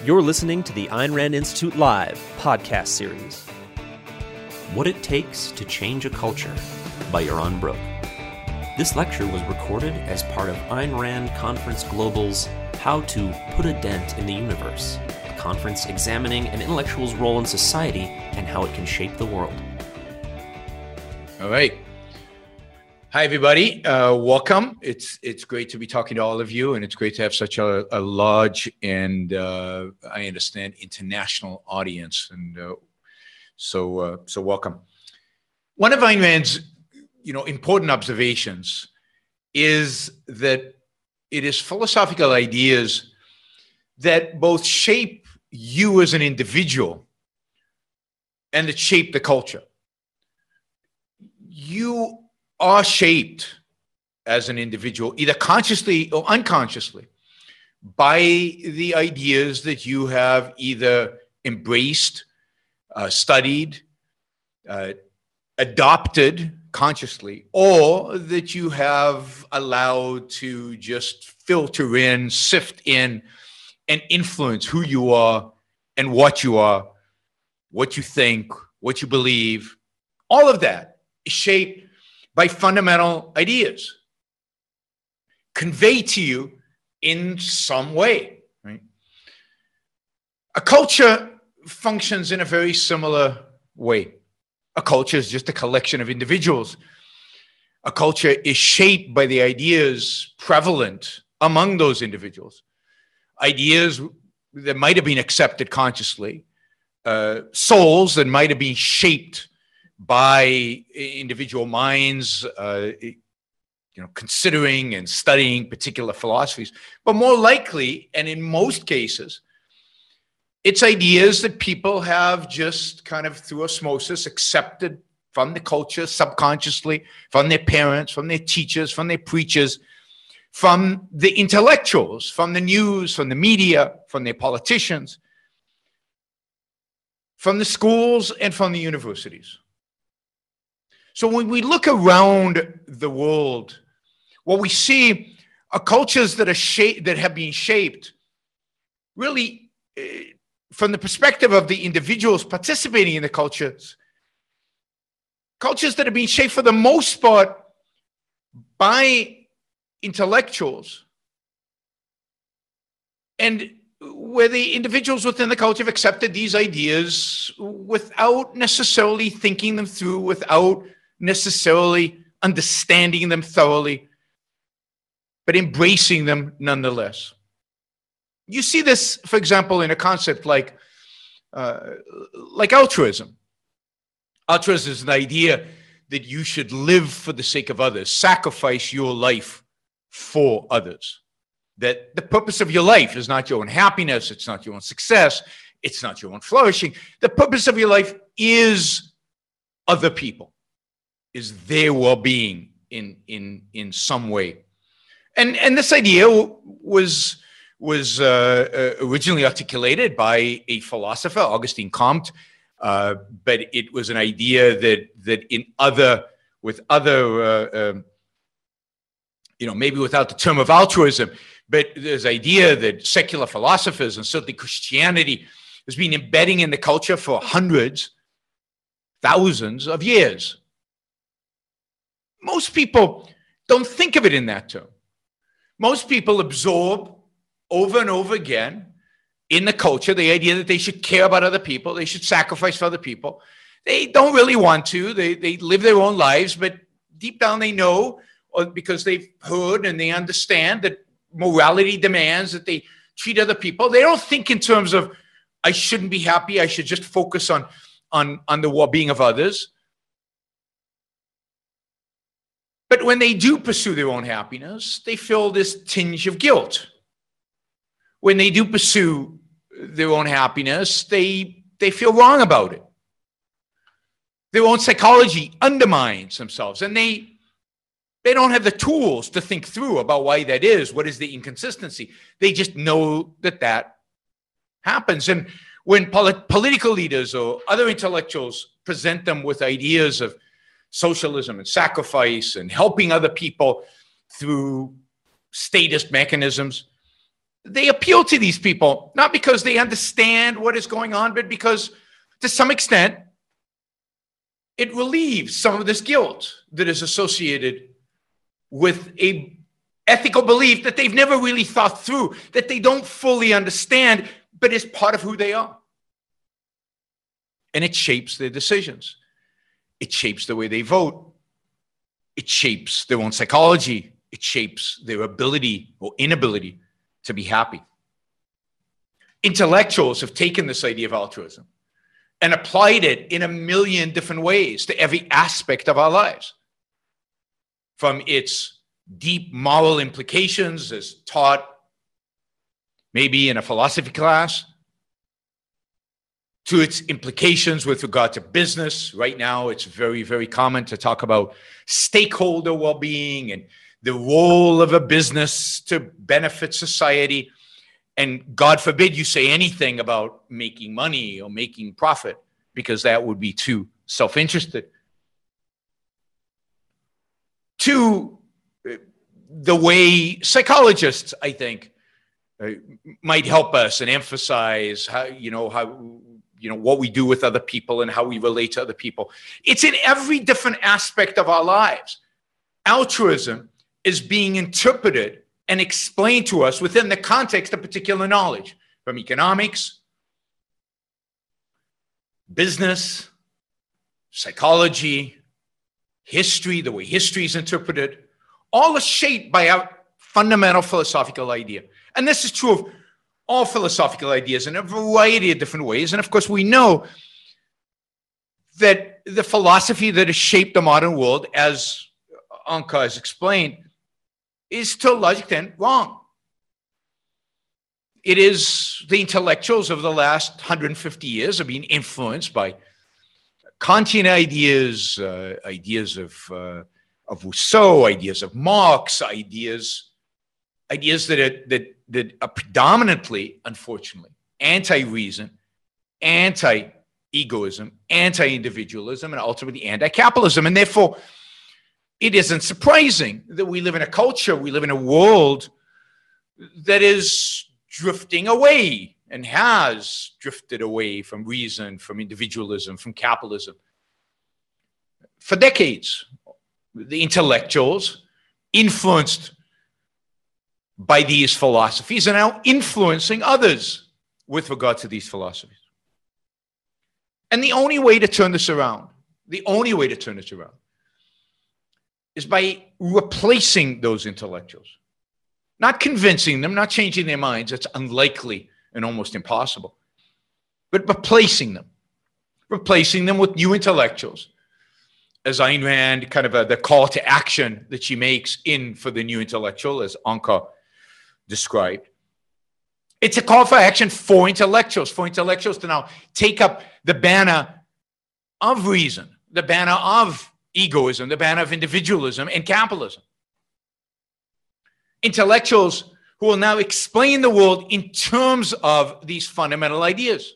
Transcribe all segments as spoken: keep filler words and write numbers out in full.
You're listening to the Ayn Rand Institute Live podcast series. What It Takes to Change a Culture by Yaron Brook. This lecture was recorded as part of Ayn Rand Conference Global's How to Put a Dent in the Universe, a conference examining an intellectual's role in society and how it can shape the world. All right. Hi, everybody. Uh, welcome. It's it's great to be talking to all of you, and it's great to have such a, a large and, uh, I understand, international audience. And uh, so uh, so welcome. One of Ayn Rand's, you know, important observations is that it is philosophical ideas that both shape you as an individual and that shape the culture. You are shaped as an individual, either consciously or unconsciously, by the ideas that you have either embraced, uh, studied, uh, adopted consciously, or that you have allowed to just filter in, sift in, and influence who you are and what you are, what you think, what you believe. All of that is shaped by fundamental ideas conveyed to you in some way, right? A culture functions in a very similar way. A culture is just a collection of individuals. A culture is shaped by the ideas prevalent among those individuals. Ideas that might have been accepted consciously, uh, souls that might have been shaped by individual minds, uh, you know, considering and studying particular philosophies. But more likely, and in most cases, it's ideas that people have just kind of through osmosis accepted from the culture subconsciously, from their parents, from their teachers, from their preachers, from the intellectuals, from the news, from the media, from their politicians, from the schools, and from the universities. So when we look around the world, what we see are cultures that are shaped, that have been shaped really uh, from the perspective of the individuals participating in the cultures, cultures that have been shaped for the most part by intellectuals, and where the individuals within the culture have accepted these ideas without necessarily thinking them through, without necessarily understanding them thoroughly, but embracing them nonetheless. You see this, for example, in a concept like, uh, like altruism. Altruism is an idea that you should live for the sake of others, sacrifice your life for others. That the purpose of your life is not your own happiness, it's not your own success, it's not your own flourishing. The purpose of your life is other people, is their well-being in in in some way. And and this idea was was uh, uh, originally articulated by a philosopher, Auguste Comte, uh, but it was an idea that that in other with other uh, um, you know, maybe without the term of altruism, but there's idea that secular philosophers and certainly Christianity has been embedding in the culture for hundreds, thousands of years. Most people don't think of it in that term. Most people absorb over and over again in the culture the idea that they should care about other people, they should sacrifice for other people. They don't really want to. They, they live their own lives, but deep down they know, or because they've heard and they understand that morality demands that they treat other people. They don't think in terms of, I shouldn't be happy, I should just focus on, on, on the well-being of others. But when they do pursue their own happiness, they feel this tinge of guilt. When they do pursue their own happiness, they, they feel wrong about it. Their own psychology undermines themselves, and they They don't have the tools to think through about why that is. What is the inconsistency? They just know that that happens. And when polit- political leaders or other intellectuals present them with ideas of socialism and sacrifice and helping other people through statist mechanisms, they appeal to these people, not because they understand what is going on, but because to some extent, it relieves some of this guilt that is associated with a ethical belief that they've never really thought through, that they don't fully understand, but is part of who they are. And it shapes their decisions. It shapes the way they vote. It shapes their own psychology. It shapes their ability or inability to be happy. Intellectuals have taken this idea of altruism and applied it in a million different ways to every aspect of our lives. From its deep moral implications as taught maybe in a philosophy class, to its implications with regard to business. Right now, it's very, very common to talk about stakeholder well-being and the role of a business to benefit society. And God forbid you say anything about making money or making profit, because that would be too self-interested. To the way psychologists, I think, uh, might help us and emphasize how, you know, how, you know, what we do with other people and how we relate to other people. It's in every different aspect of our lives. Altruism is being interpreted and explained to us within the context of particular knowledge, from economics, business, psychology, history, the way history is interpreted, all is shaped by our fundamental philosophical idea. And this is true of all philosophical ideas in a variety of different ways. And of course, we know that the philosophy that has shaped the modern world, as Anka has explained, is to a large extent wrong. It is the intellectuals of the last one hundred fifty years have been influenced by Kantian ideas, uh, ideas of, uh, of Rousseau, ideas of Marx, ideas, ideas that are, that, that are predominantly, unfortunately, anti-reason, anti-egoism, anti-individualism, and ultimately anti-capitalism. And therefore, it isn't surprising that we live in a culture, we live in a world that is drifting away and has drifted away from reason, from individualism, from capitalism. For decades, the intellectuals influenced by these philosophies are now influencing others with regard to these philosophies. And the only way to turn this around, the only way to turn this around is by replacing those intellectuals. Not convincing them, not changing their minds. It's unlikely and almost impossible. But replacing them. Replacing them with new intellectuals. As Ayn Rand, kind of a, the call to action that she makes in For the New Intellectual, as Anka described. It's a call for action for intellectuals, for intellectuals to now take up the banner of reason, the banner of egoism, the banner of individualism and capitalism. Intellectuals who will now explain the world in terms of these fundamental ideas.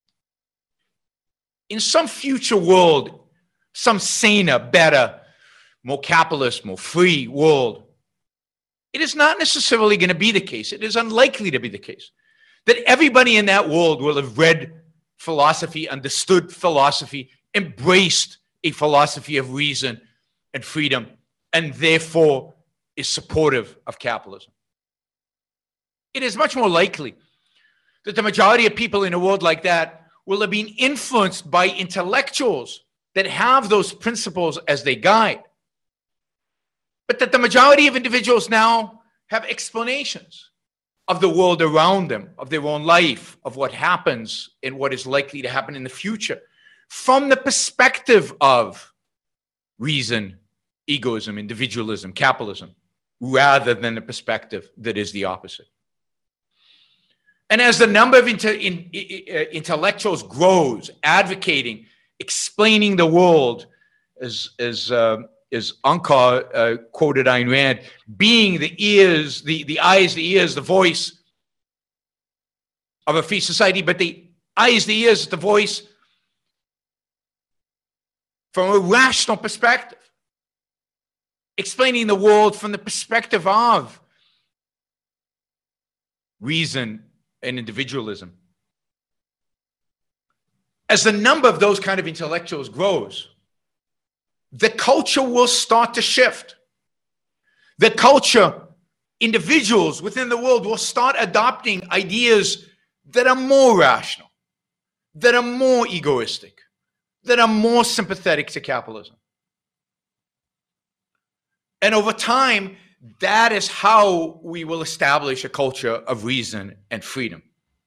In some future world, some saner, better, more capitalist, more free world, it is not necessarily going to be the case. It is unlikely to be the case that everybody in that world will have read philosophy, understood philosophy, embraced a philosophy of reason and freedom, and therefore is supportive of capitalism. It is much more likely that the majority of people in a world like that will have been influenced by intellectuals that have those principles as they guide, but that the majority of individuals now have explanations of the world around them, of their own life, of what happens and what is likely to happen in the future, from the perspective of reason, egoism, individualism, capitalism, rather than the perspective that is the opposite. And as the number of inte- in, in, intellectuals grows, advocating, explaining the world, as, as, uh, as Anka uh, quoted Ayn Rand, being the ears, the, the eyes, the ears, the voice of a free society, but the eyes, the ears, the voice from a rational perspective, explaining the world from the perspective of reason, and individualism. As the number of those kind of intellectuals grows, the culture will start to shift. The culture, individuals within the world will start adopting ideas that are more rational, that are more egoistic, that are more sympathetic to capitalism. And over time, that is how we will establish a culture of reason and freedom.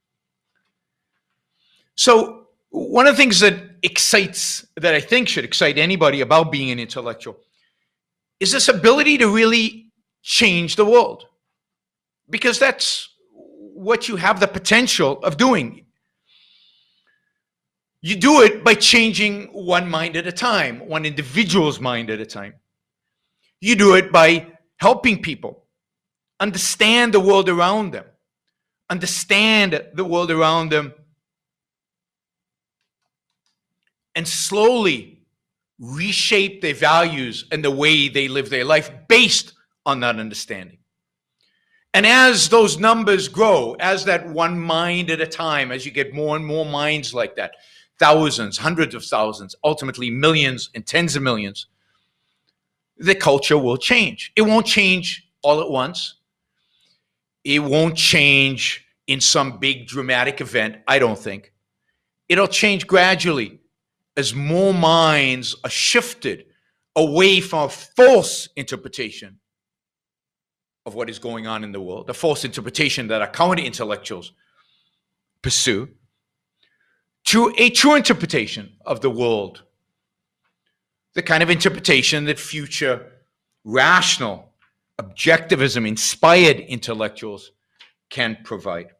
So one of the things that excites, that I think should excite anybody about being an intellectual, is this ability to really change the world. Because that's what you have the potential of doing. You do it by changing one mind at a time, one individual's mind at a time. You do it by helping people understand the world around them, understand the world around them, and slowly reshape their values and the way they live their life based on that understanding. And as those numbers grow, as that one mind at a time, as you get more and more minds like that, thousands, hundreds of thousands, ultimately millions and tens of millions, the culture will change. It won't change all at once. It won't change in some big dramatic event, I don't think. It'll change gradually as more minds are shifted away from a false interpretation of what is going on in the world, the false interpretation that our current intellectuals pursue, to a true interpretation of the world, the kind of interpretation that future rational, objectivism-inspired intellectuals can provide.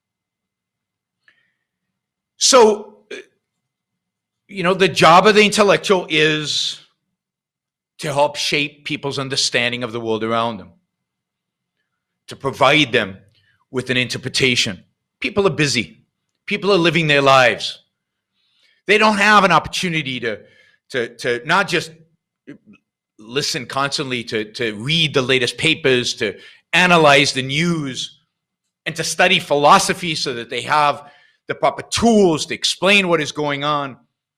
So, you know, the job of the intellectual is to help shape people's understanding of the world around them, to provide them with an interpretation. People are busy. People are living their lives. They don't have an opportunity to, to, to not just listen constantly, to, to read the latest papers, to analyze the news, and to study philosophy so that they have the proper tools to explain what is going on.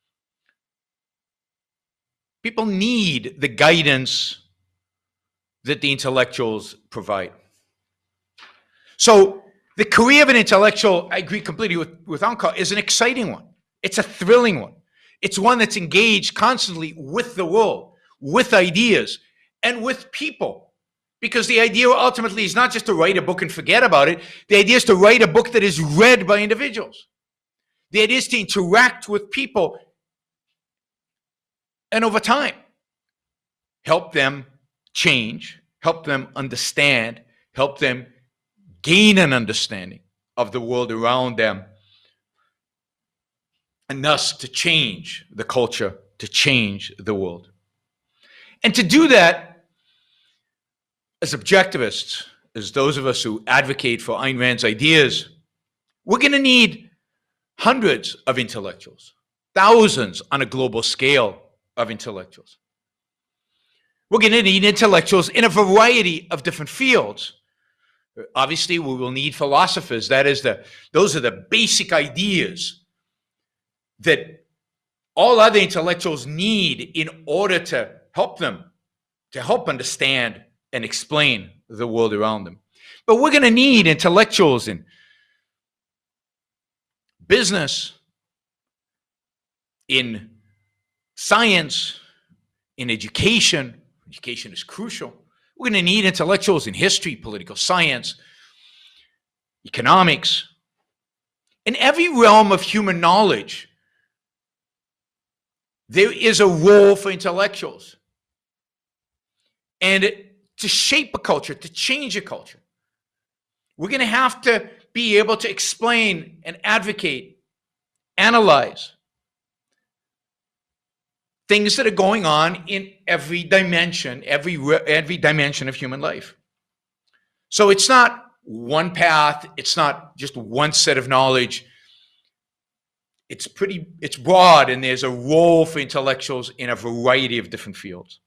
People need the guidance that the intellectuals provide. So the career of an intellectual, I agree completely with, with Ankur, is an exciting one. It's a thrilling one. It's one that's engaged constantly with the world, with ideas, and with people. Because the idea ultimately is not just to write a book and forget about it. The idea is to write a book that is read by individuals. The idea is to interact with people and over time, help them change, help them understand, help them gain an understanding of the world around them, and thus to change the culture, to change the world. And to do that, as objectivists, as those of us who advocate for Ayn Rand's ideas, we're going to need hundreds of intellectuals, thousands on a global scale of intellectuals. We're going to need intellectuals in a variety of different fields. Obviously, we will need philosophers. That is the, those are the basic ideas that all other intellectuals need in order to help them, to help understand and explain the world around them. But we're going to need intellectuals in business, in science, in education. Education is crucial. We're going to need intellectuals in history, political science, economics. In every realm of human knowledge, there is a role for intellectuals. And to shape a culture, to change a culture, we're going to have to be able to explain and advocate, analyze things that are going on in every dimension, every, every dimension of human life. So it's not one path, it's not just one set of knowledge. It's pretty, it's broad, and there's a role for intellectuals in a variety of different fields.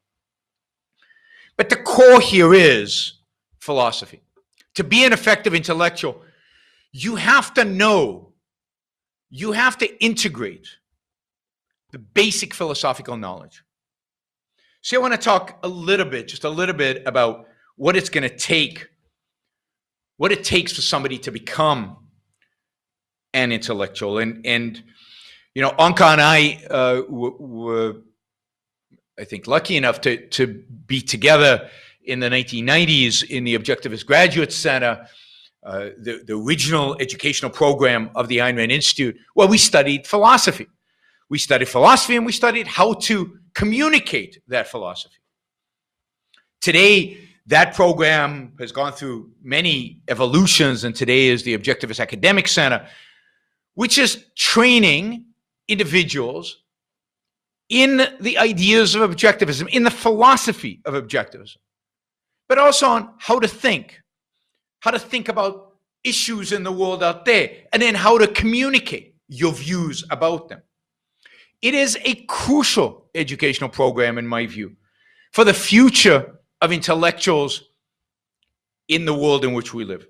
But the core here is philosophy. To be an effective intellectual, you have to know, you have to integrate the basic philosophical knowledge. So I want to talk a little bit, just a little bit about what it's going to take, what it takes for somebody to become an intellectual. And, and you know, Anka and I uh, were, I think, lucky enough to, to be together in the nineteen nineties in the Objectivist Graduate Center, uh, the, the original educational program of the Ayn Rand Institute, where we studied philosophy. We studied philosophy and we studied how to communicate that philosophy. Today, that program has gone through many evolutions, and today is the Objectivist Academic Center, which is training individuals in the ideas of objectivism, in the philosophy of objectivism, but also on how to think, how to think about issues in the world out there, and then how to communicate your views about them. It is a crucial educational program, in my view, for the future of intellectuals in the world in which we live.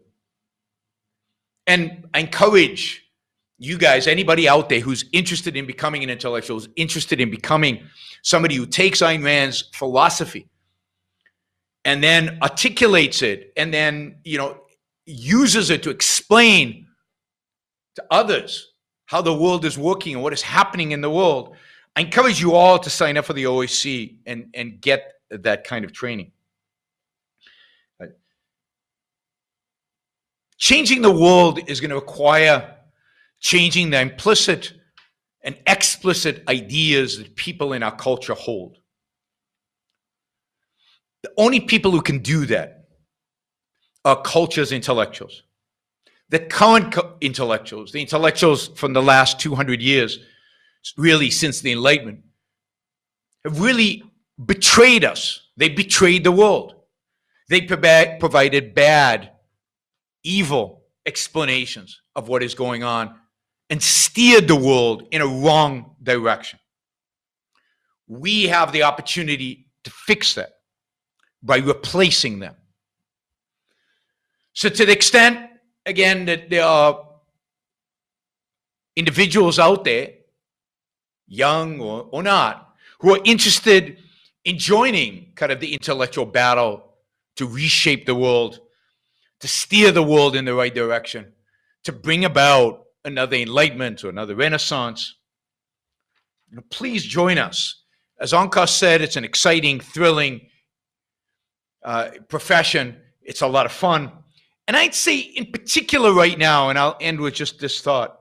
And I encourage you guys, anybody out there who's interested in becoming an intellectual, who's interested in becoming somebody who takes Ayn Rand's philosophy and then articulates it and then, you know, uses it to explain to others how the world is working and what is happening in the world. I encourage you all to sign up for the O A C and, and get that kind of training. Changing the world is going to require changing the implicit and explicit ideas that people in our culture hold. The only people who can do that are culture's intellectuals. The current intellectuals, the intellectuals from the last two hundred years, really since the Enlightenment, have really betrayed us. They betrayed the world. They provided bad, evil explanations of what is going on and steered the world in a wrong direction. We have the opportunity to fix that by replacing them. So to the extent, again, that there are individuals out there, young or, or not, who are interested in joining kind of the intellectual battle to reshape the world, to steer the world in the right direction, to bring about another enlightenment or another renaissance, you know, please join us. As Anka said, it's an exciting, thrilling uh, profession. It's a lot of fun. And I'd say in particular right now, and I'll end with just this thought.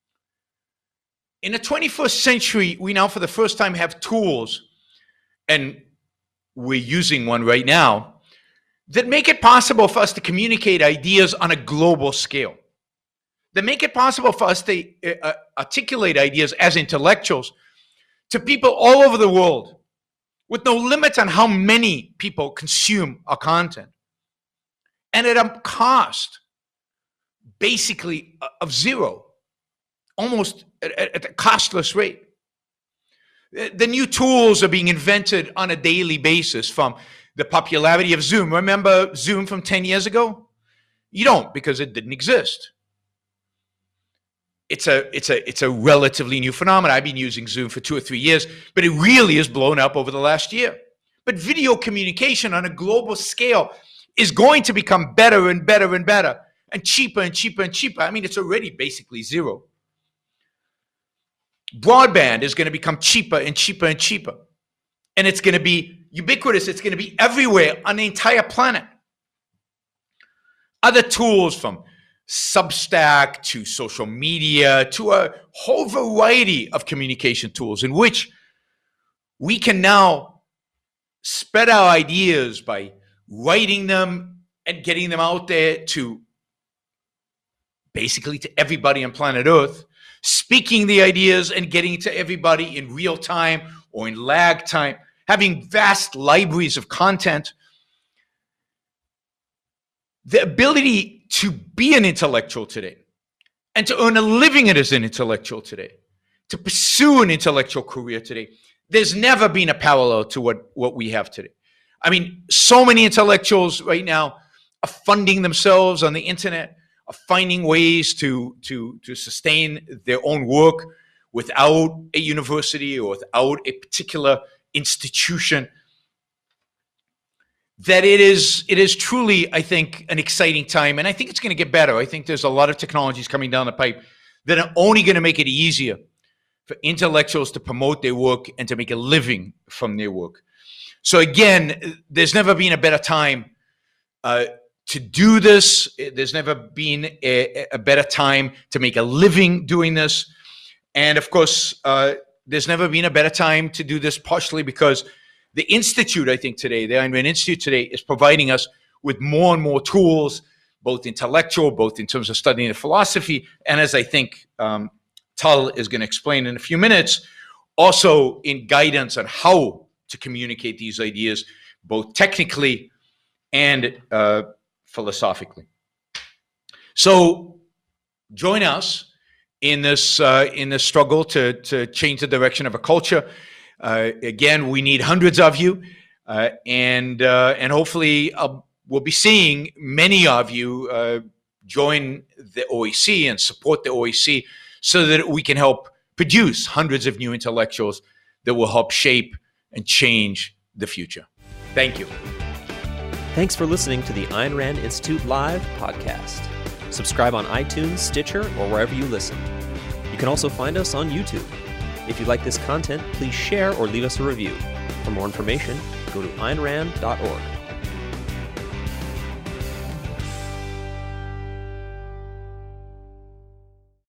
In the twenty-first century, we now for the first time have tools, and we're using one right now, that make it possible for us to communicate ideas on a global scale. That make it possible for us to uh, articulate ideas as intellectuals to people all over the world with no limit on how many people consume our content. And at a cost, basically, of zero, almost at, at a costless rate. The new tools are being invented on a daily basis, from the popularity of Zoom. Remember Zoom from ten years ago? You don't, because it didn't exist. It's a, it's a, it's a relatively new phenomenon. I've been using Zoom for two or three years, but it really has blown up over the last year. But video communication on a global scale is going to become better and better and better, and cheaper and cheaper and cheaper. I mean, it's already basically zero. Broadband is going to become cheaper and cheaper and cheaper. And it's going to be ubiquitous. It's going to be everywhere on the entire planet. Other tools, from Substack to social media to a whole variety of communication tools, in which we can now spread our ideas by writing them and getting them out there to basically to everybody on planet Earth, speaking the ideas and getting it to everybody in real time or in lag time, having vast libraries of content. The ability to be an intellectual today and to earn a living as an intellectual today, to pursue an intellectual career today, there's never been a parallel to what, what we have today. I mean, so many intellectuals right now are funding themselves on the internet, of finding ways to, to, to sustain their own work without a university or without a particular institution, that it is it is truly, I think, an exciting time. And I think it's going to get better. I think there's a lot of technologies coming down the pipe that are only going to make it easier for intellectuals to promote their work and to make a living from their work. So again, there's never been a better time uh, to do this. There's never been a, a better time to make a living doing this. And of course, uh, there's never been a better time to do this, partially because the Institute, I think today, the Ayn Rand Institute today, is providing us with more and more tools, both intellectual, both in terms of studying the philosophy, and as I think um, Tal is going to explain in a few minutes, also in guidance on how to communicate these ideas, both technically and uh, philosophically. So join us in this uh, in this struggle to to change the direction of a culture. Uh, again, we need hundreds of you, uh, and uh, and hopefully uh, we'll be seeing many of you uh, join the O A C and support the O A C, so that we can help produce hundreds of new intellectuals that will help shape and change the future. Thank you. Thanks for listening to the Ayn Rand Institute Live podcast. Subscribe on iTunes, Stitcher, or wherever you listen. You can also find us on YouTube. If you like this content, please share or leave us a review. For more information, go to ayn rand dot org.